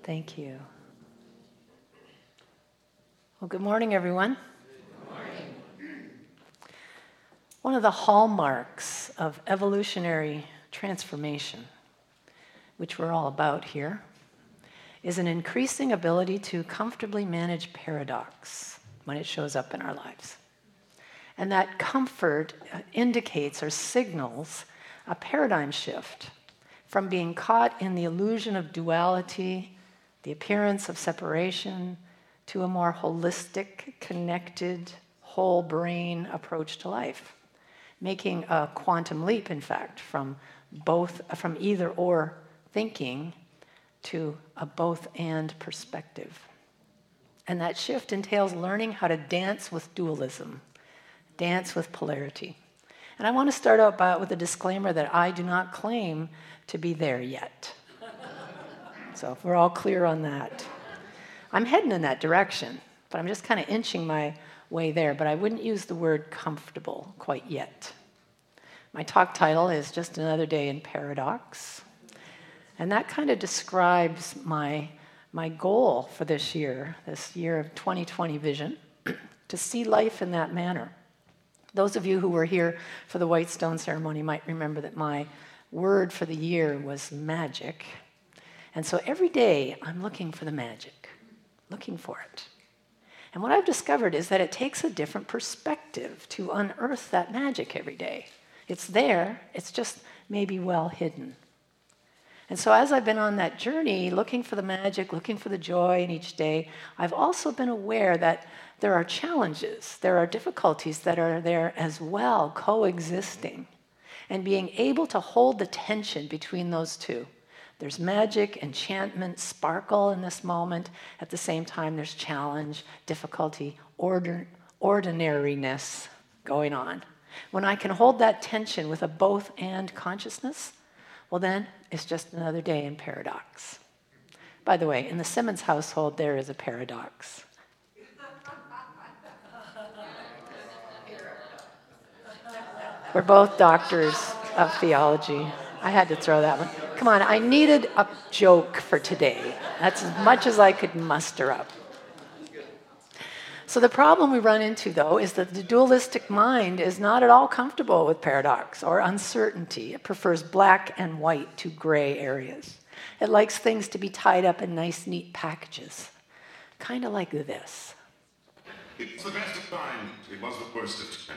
Thank you. Well, good morning, everyone. Good morning. One of the hallmarks of evolutionary transformation, which we're all about here, is an increasing ability to comfortably manage paradox when it shows up in our lives. And that comfort indicates or signals a paradigm shift from being caught in the illusion of duality, the appearance of separation, to a more holistic, connected, whole brain approach to life, making a quantum leap, in fact, from either or thinking to a both and perspective. And that shift entails learning how to dance with dualism, dance with polarity. And I want to start out with a disclaimer that I do not claim to be there yet. So if we're all clear on that. I'm heading in that direction, but I'm just kind of inching my way there, but I wouldn't use the word comfortable quite yet. My talk title is Just Another Day in Paradox, and that kind of describes my goal for this year of 2020 vision, to see life in that manner. Those of you who were here for the White Stone ceremony might remember that my word for the year was magic. And so every day I'm looking for the magic, looking for it. And what I've discovered is that it takes a different perspective to unearth that magic every day. It's there, it's just maybe well hidden. And so as I've been on that journey, looking for the magic, looking for the joy in each day, I've also been aware that there are challenges, there are difficulties that are there as well, coexisting. And being able to hold the tension between those two. There's magic, enchantment, sparkle in this moment. At the same time, there's challenge, difficulty, ordinariness going on. When I can hold that tension with a both and consciousness, well then, it's just another day in paradox. By the way, in the Simmons household, there is a paradox. We're both doctors of theology. I had to throw that one. Come on, I needed a joke for today. That's as much as I could muster up. So the problem we run into, though, is that the dualistic mind is not at all comfortable with paradox or uncertainty. It prefers black and white to gray areas. It likes things to be tied up in nice, neat packages. Kind of like this. It was the best of times. It was the worst of times.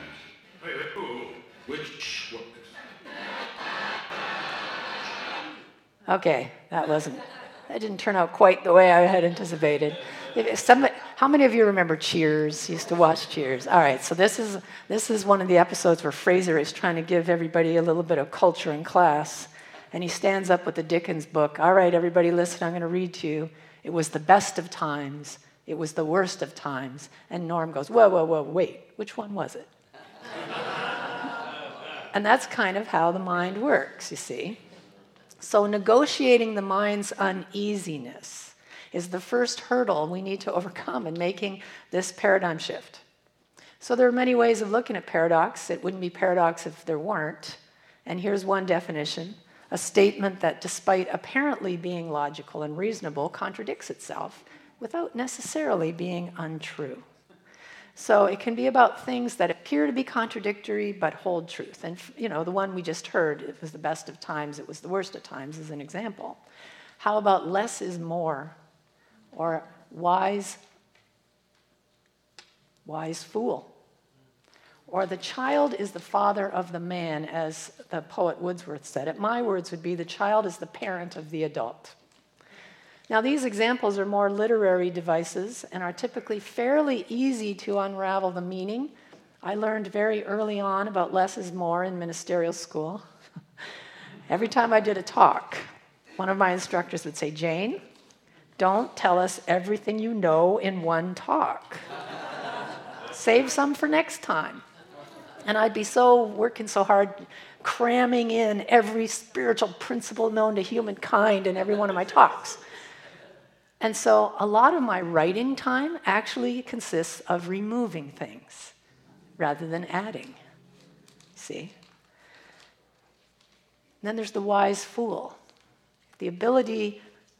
Which one? Okay, that didn't turn out quite the way I had anticipated. How many of you remember Cheers? Used to watch Cheers. All right, so this is one of the episodes where Fraser is trying to give everybody a little bit of culture in class, and he stands up with the Dickens book. All right, everybody, listen. I'm going to read to you. It was the best of times. It was the worst of times. And Norm goes, whoa, wait. Which one was it? And that's kind of how the mind works, you see. So negotiating the mind's uneasiness is the first hurdle we need to overcome in making this paradigm shift. So there are many ways of looking at paradox. It wouldn't be paradox if there weren't. And here's one definition: a statement that, despite apparently being logical and reasonable, contradicts itself without necessarily being untrue. So it can be about things that appear to be contradictory but hold truth. And, the one we just heard, it was the best of times, it was the worst of times, is an example. How about less is more? Or wise fool? Or the child is the father of the man, as the poet Wordsworth said it. My words would be the child is the parent of the adult. Now, these examples are more literary devices and are typically fairly easy to unravel the meaning. I learned very early on about less is more in ministerial school. Every time I did a talk, one of my instructors would say, Jane, don't tell us everything you know in one talk. Save some for next time. And I'd be working so hard, cramming in every spiritual principle known to humankind in every one of my talks. And so a lot of my writing time actually consists of removing things rather than adding. See? And then there's the wise fool. The ability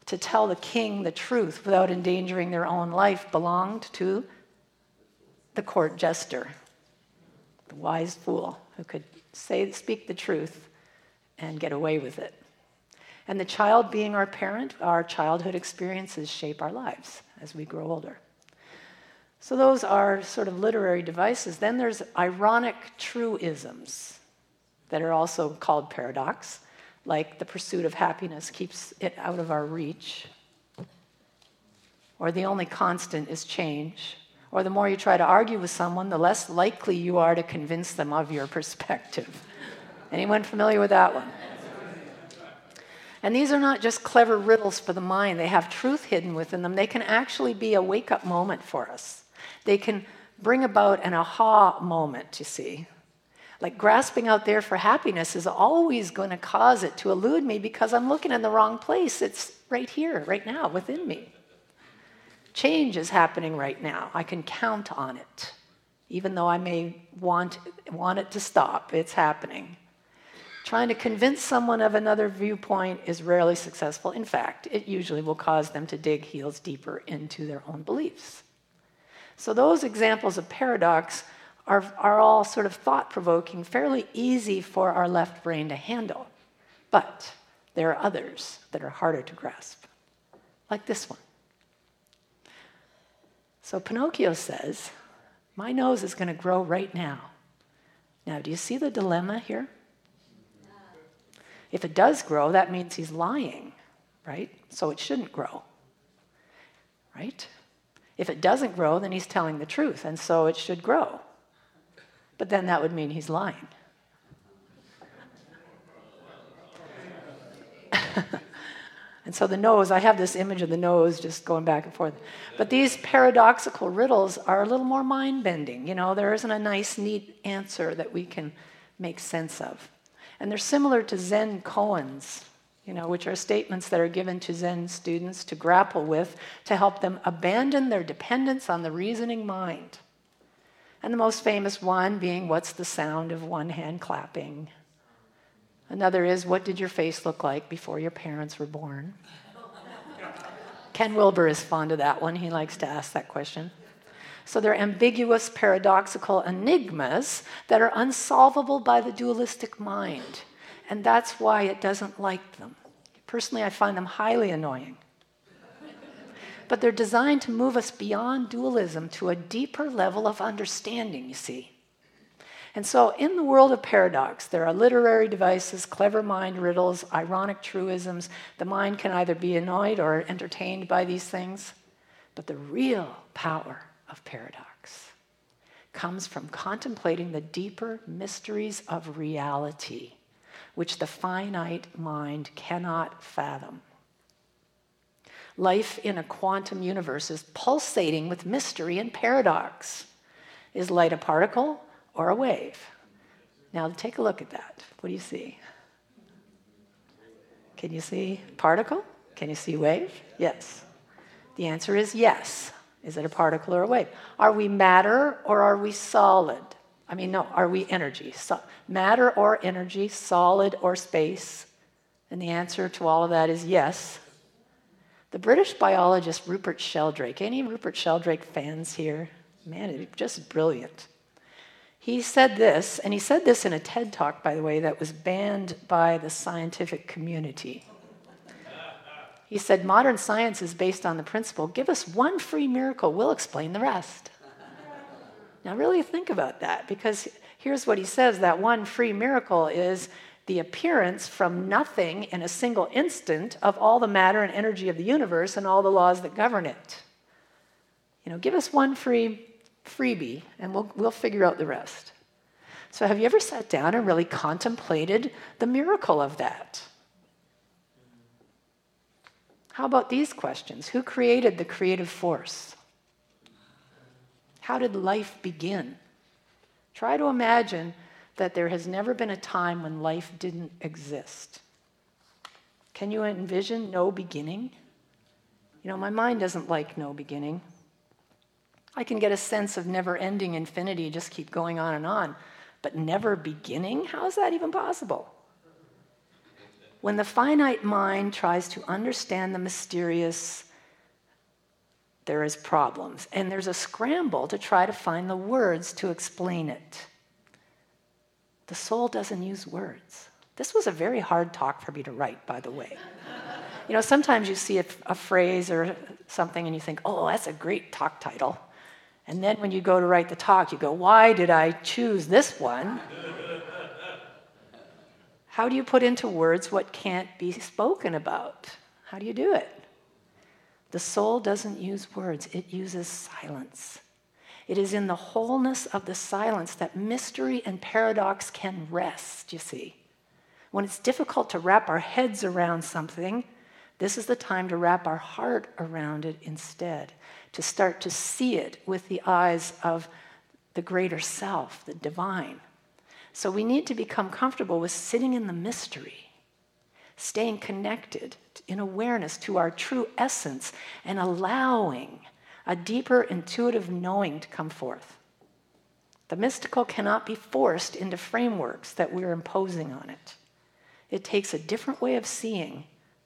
to tell the king the truth without endangering their own life belonged to the court jester, the wise fool who could speak the truth and get away with it. And the child being our parent, our childhood experiences shape our lives as we grow older. So those are sort of literary devices. Then there's ironic truisms that are also called paradox, like the pursuit of happiness keeps it out of our reach, or the only constant is change, or the more you try to argue with someone, the less likely you are to convince them of your perspective. Anyone familiar with that one? And these are not just clever riddles for the mind. They have truth hidden within them. They can actually be a wake-up moment for us. They can bring about an aha moment, you see. Like grasping out there for happiness is always going to cause it to elude me because I'm looking in the wrong place. It's right here, right now, within me. Change is happening right now. I can count on it. Even though I may want it to stop, it's happening. Trying to convince someone of another viewpoint is rarely successful. In fact, it usually will cause them to dig heels deeper into their own beliefs. So those examples of paradox are all sort of thought-provoking, fairly easy for our left brain to handle. But there are others that are harder to grasp, like this one. So Pinocchio says, my nose is going to grow right now. Now, do you see the dilemma here? If it does grow, that means he's lying, right? So it shouldn't grow, right? If it doesn't grow, then he's telling the truth, and so it should grow. But then that would mean he's lying. And so the nose, I have this image of the nose just going back and forth. But these paradoxical riddles are a little more mind-bending. You know, there isn't a nice, neat answer that we can make sense of. And they're similar to Zen koans, you know, which are statements that are given to Zen students to grapple with, to help them abandon their dependence on the reasoning mind. And the most famous one being, what's the sound of one hand clapping? Another is, what did your face look like before your parents were born? Ken Wilber is fond of that one. He likes to ask that question. So they're ambiguous, paradoxical enigmas that are unsolvable by the dualistic mind. And that's why it doesn't like them. Personally, I find them highly annoying. But they're designed to move us beyond dualism to a deeper level of understanding, you see. And so in the world of paradox, there are literary devices, clever mind riddles, ironic truisms. The mind can either be annoyed or entertained by these things. But the real power of paradox comes from contemplating the deeper mysteries of reality, which the finite mind cannot fathom. Life in a quantum universe is pulsating with mystery and paradox. Is light a particle or a wave? Now take a look at that. What do you see? Can you see particle? Can you see wave? Yes. The answer is yes. Is it a particle or a wave? Are we matter or are we solid? Are we energy? Matter or energy, solid or space? And the answer to all of that is yes. The British biologist Rupert Sheldrake, any Rupert Sheldrake fans here? Man, it's just brilliant. He said this, and he said this in a TED Talk, by the way, that was banned by the scientific community. He said, modern science is based on the principle, give us one free miracle, we'll explain the rest. Now really think about that, because here's what he says, that one free miracle is the appearance from nothing in a single instant of all the matter and energy of the universe and all the laws that govern it. You know, give us one freebie and we'll figure out the rest. So have you ever sat down and really contemplated the miracle of that? How about these questions? Who created the creative force? How did life begin? Try to imagine that there has never been a time when life didn't exist. Can you envision no beginning? You know, my mind doesn't like no beginning. I can get a sense of never-ending infinity, just keep going on and on. But never beginning? How is that even possible? When the finite mind tries to understand the mysterious, there is problems. And there's a scramble to try to find the words to explain it. The soul doesn't use words. This was a very hard talk for me to write, by the way. You know, sometimes you see a phrase or something and you think, oh, that's a great talk title. And then when you go to write the talk, you go, why did I choose this one? How do you put into words what can't be spoken about? How do you do it? The soul doesn't use words, it uses silence. It is in the wholeness of the silence that mystery and paradox can rest, you see. When it's difficult to wrap our heads around something, this is the time to wrap our heart around it instead, to start to see it with the eyes of the greater self, the divine. So we need to become comfortable with sitting in the mystery, staying connected in awareness to our true essence and allowing a deeper intuitive knowing to come forth. The mystical cannot be forced into frameworks that we're imposing on it. It takes a different way of seeing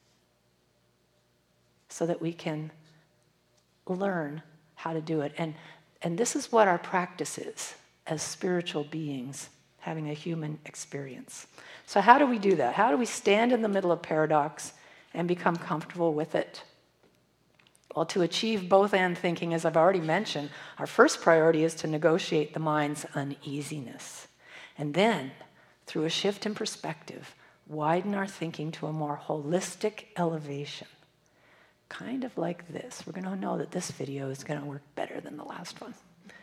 so that we can learn how to do it. And this is what our practice is as spiritual beings having a human experience. So how do we do that? How do we stand in the middle of paradox and become comfortable with it? Well, to achieve both and thinking, as I've already mentioned, our first priority is to negotiate the mind's uneasiness. And then, through a shift in perspective, widen our thinking to a more holistic elevation. Kind of like this. We're going to know that this video is going to work better than the last one.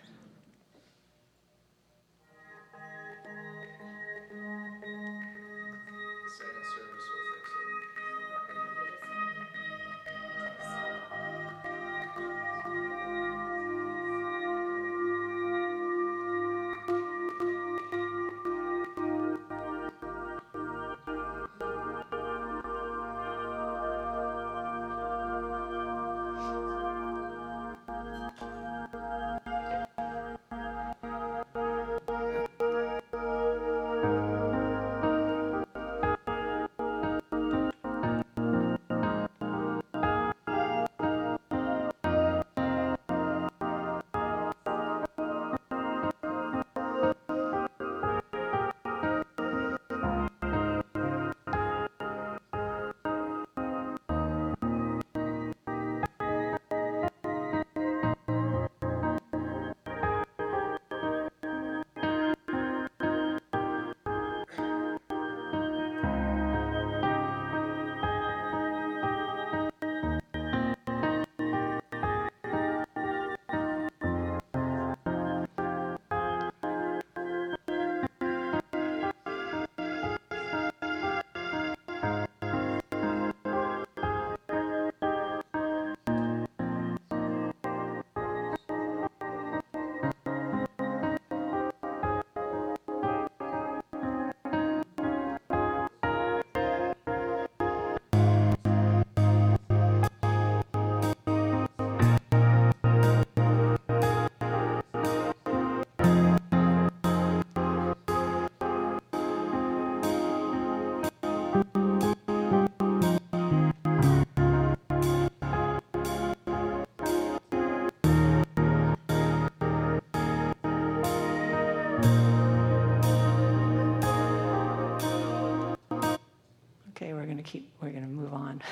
We're going to move on.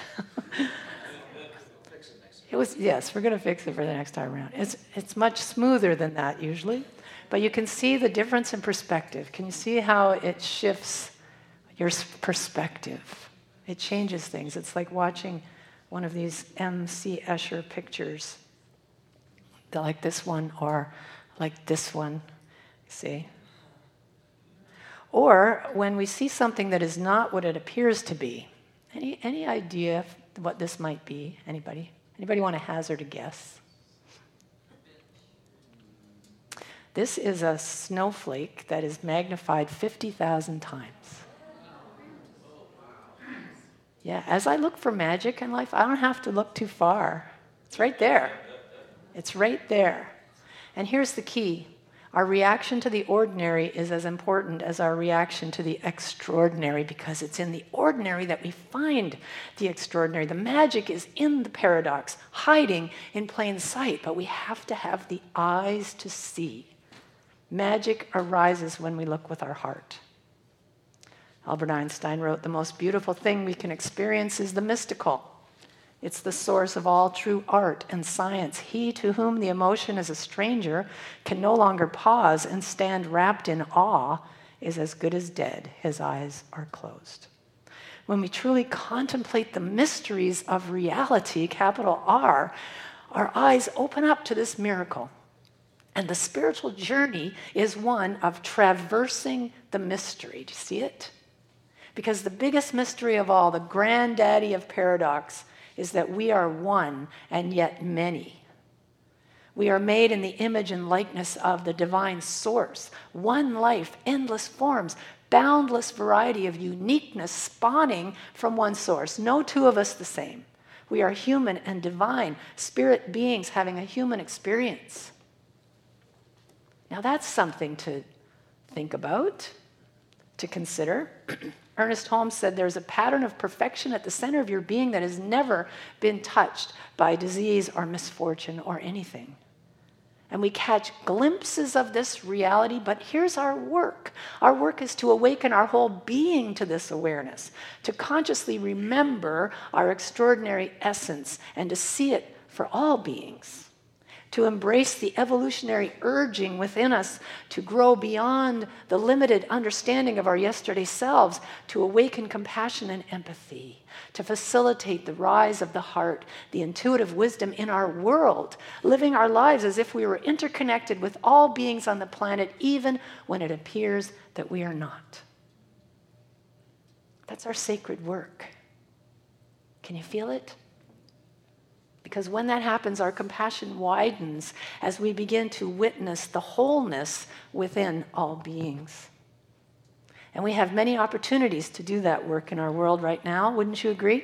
Yes, we're going to fix it for the next time around. It's much smoother than that usually, but you can see the difference in perspective. Can you see how it shifts your perspective? It changes things. It's like watching one of these M.C. Escher pictures, like this one or like this one, see? Or when we see something that is not what it appears to be. Any idea what this might be? Anybody? Anybody want to hazard a guess? This is a snowflake that is magnified 50,000 times. Yeah, as I look for magic in life, I don't have to look too far. It's right there. It's right there. And here's the key. Our reaction to the ordinary is as important as our reaction to the extraordinary, because it's in the ordinary that we find the extraordinary. The magic is in the paradox, hiding in plain sight, but we have to have the eyes to see. Magic arises when we look with our heart. Albert Einstein wrote, "The most beautiful thing we can experience is the mystical. It's the source of all true art and science. He to whom the emotion is a stranger can no longer pause and stand wrapped in awe is as good as dead. His eyes are closed." When we truly contemplate the mysteries of reality, capital R, our eyes open up to this miracle. And the spiritual journey is one of traversing the mystery. Do you see it? Because the biggest mystery of all, the granddaddy of paradox, is that we are one and yet many. We are made in the image and likeness of the divine source. One life, endless forms, boundless variety of uniqueness spawning from one source. No two of us the same. We are human and divine, spirit beings having a human experience. Now that's something to think about, to consider. Ernest Holmes said there's a pattern of perfection at the center of your being that has never been touched by disease or misfortune or anything. And we catch glimpses of this reality, but here's our work. Our work is to awaken our whole being to this awareness, to consciously remember our extraordinary essence and to see it for all beings. To embrace the evolutionary urging within us to grow beyond the limited understanding of our yesterday selves, to awaken compassion and empathy, to facilitate the rise of the heart, the intuitive wisdom in our world, living our lives as if we were interconnected with all beings on the planet, even when it appears that we are not. That's our sacred work. Can you feel it? Because when that happens, our compassion widens as we begin to witness the wholeness within all beings. And we have many opportunities to do that work in our world right now, wouldn't you agree?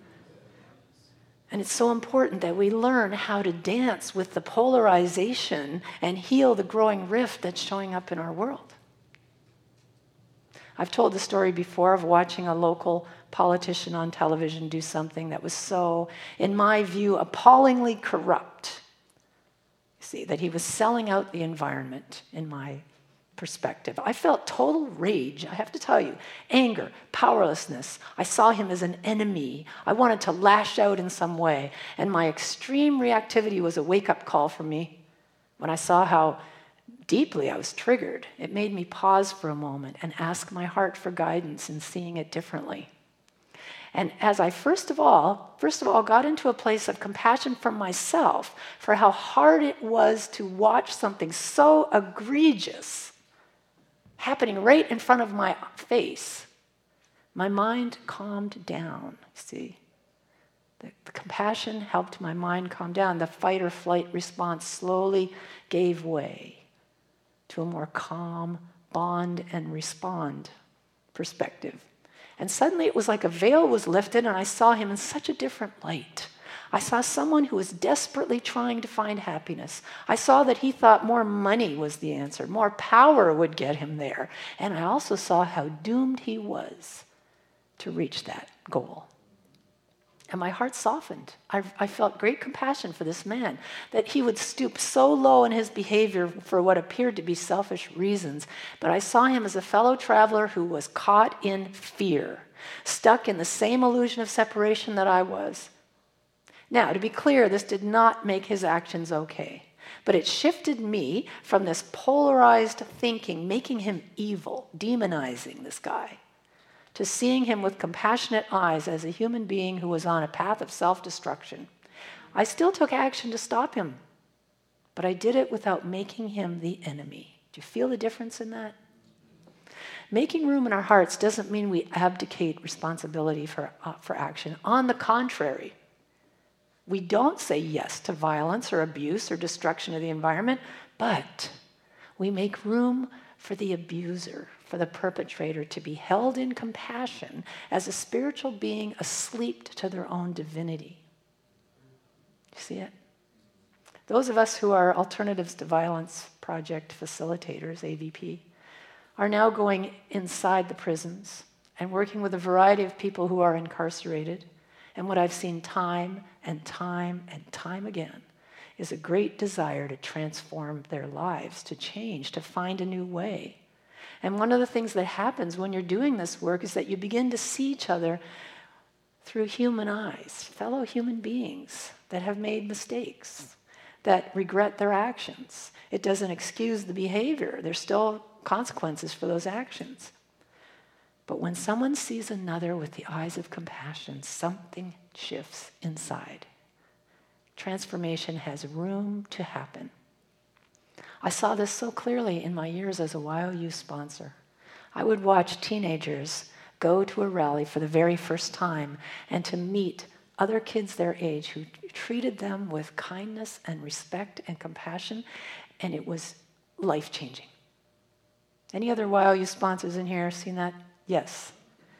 And it's so important that we learn how to dance with the polarization and heal the growing rift that's showing up in our world. I've told the story before of watching a local politician on television do something that was so, in my view, appallingly corrupt. You see, that he was selling out the environment, in my perspective. I felt total rage, I have to tell you. Anger, powerlessness. I saw him as an enemy. I wanted to lash out in some way. And my extreme reactivity was a wake-up call for me. When I saw how deeply I was triggered, it made me pause for a moment and ask my heart for guidance in seeing it differently. And as I first of all got into a place of compassion for myself for how hard it was to watch something so egregious happening right in front of my face, my mind calmed down, see. The compassion helped my mind calm down. The fight or flight response slowly gave way to a more calm bond and respond perspective. And suddenly it was like a veil was lifted and I saw him in such a different light. I saw someone who was desperately trying to find happiness. I saw that he thought more money was the answer, more power would get him there. And I also saw how doomed he was to reach that goal. And my heart softened. I felt great compassion for this man, that he would stoop so low in his behavior for what appeared to be selfish reasons. But I saw him as a fellow traveler who was caught in fear, stuck in the same illusion of separation that I was. Now, to be clear, this did not make his actions okay. But it shifted me from this polarized thinking, making him evil, demonizing this guy, to seeing him with compassionate eyes as a human being who was on a path of self-destruction. I still took action to stop him, but I did it without making him the enemy. Do you feel the difference in that? Making room in our hearts doesn't mean we abdicate responsibility for action. On the contrary, we don't say yes to violence or abuse or destruction of the environment, but we make room for the abuser, for the perpetrator to be held in compassion as a spiritual being asleep to their own divinity. You see it? Those of us who are Alternatives to Violence Project facilitators, AVP, are now going inside the prisons and working with a variety of people who are incarcerated. And what I've seen time and time and time again is a great desire to transform their lives, to change, to find a new way. And one of the things that happens when you're doing this work is that you begin to see each other through human eyes, fellow human beings that have made mistakes, that regret their actions. It doesn't excuse the behavior. There's still consequences for those actions. But when someone sees another with the eyes of compassion, something shifts inside. Transformation has room to happen. I saw this so clearly in my years as a YOU sponsor. I would watch teenagers go to a rally for the very first time and to meet other kids their age who treated them with kindness and respect and compassion, and it was life-changing. Any other YOU sponsors in here seen that? Yes.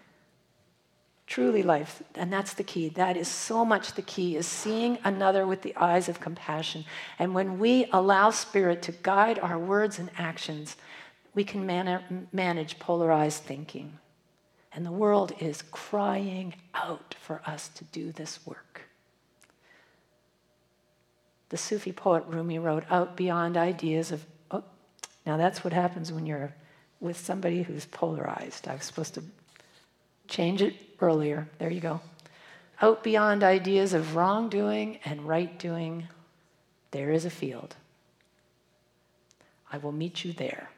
Truly life, and that's the key. That is so much the key, is seeing another with the eyes of compassion. And when we allow Spirit to guide our words and actions, we can manage polarized thinking. And the world is crying out for us to do this work. The Sufi poet Rumi wrote, out beyond ideas of, now that's what happens when you're with somebody who's polarized. I was supposed to change it earlier. There you go. Out beyond ideas of wrongdoing and right doing, there is a field. I will meet you there.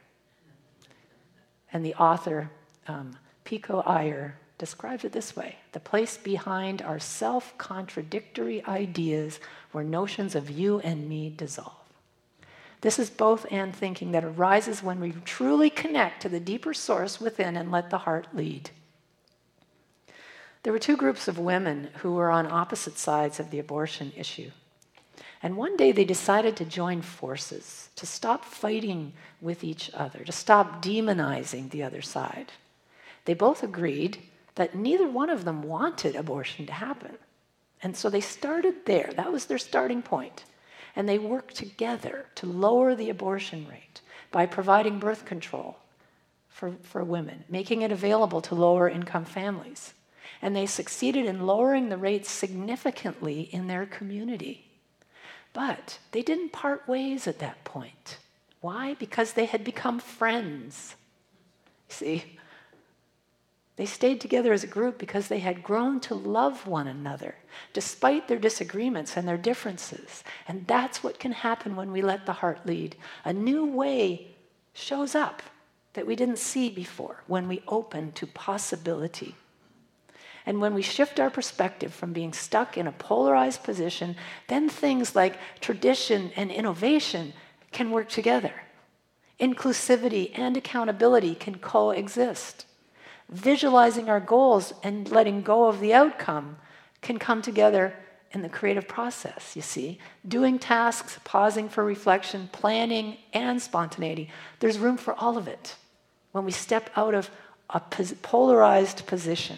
And the author, Pico Iyer, describes it this way: the place behind our self-contradictory ideas where notions of you and me dissolve. This is both and thinking that arises when we truly connect to the deeper source within and let the heart lead. There were two groups of women who were on opposite sides of the abortion issue. And one day they decided to join forces, to stop fighting with each other, to stop demonizing the other side. They both agreed that neither one of them wanted abortion to happen. And so they started there. That was their starting point. And they worked together to lower the abortion rate by providing birth control for women, making it available to lower income families. And they succeeded in lowering the rates significantly in their community. But they didn't part ways at that point. Why? Because they had become friends. See, they stayed together as a group because they had grown to love one another, despite their disagreements and their differences. And that's what can happen when we let the heart lead. A new way shows up that we didn't see before when we open to possibility. And when we shift our perspective from being stuck in a polarized position, then things like tradition and innovation can work together. Inclusivity and accountability can coexist. Visualizing our goals and letting go of the outcome can come together in the creative process, you see. Doing tasks, pausing for reflection, planning, and spontaneity. There's room for all of it when we step out of a polarized position.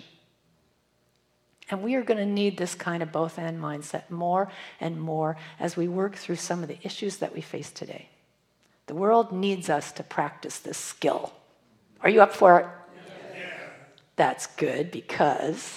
And we are going to need this kind of both-and mindset more and more as we work through some of the issues that we face today. The world needs us to practice this skill. Are you up for it? Yeah. That's good, because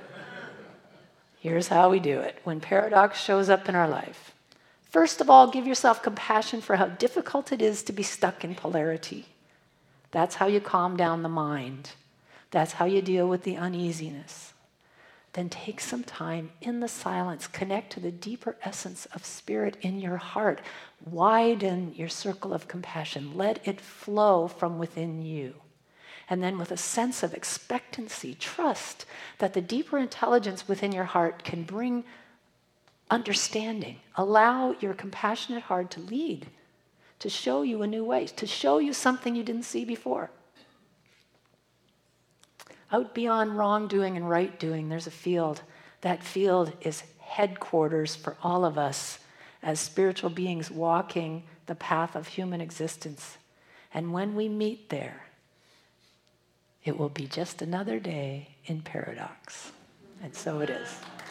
here's how we do it. When paradox shows up in our life, first of all, give yourself compassion for how difficult it is to be stuck in polarity. That's how you calm down the mind. That's how you deal with the uneasiness. Then take some time in the silence. Connect to the deeper essence of Spirit in your heart. Widen your circle of compassion. Let it flow from within you. And then with a sense of expectancy, trust that the deeper intelligence within your heart can bring understanding. Allow your compassionate heart to lead, to show you a new way, to show you something you didn't see before. Out beyond wrongdoing and right doing, there's a field. That field is headquarters for all of us as spiritual beings walking the path of human existence. And when we meet there, it will be just another day in paradox. And so it is.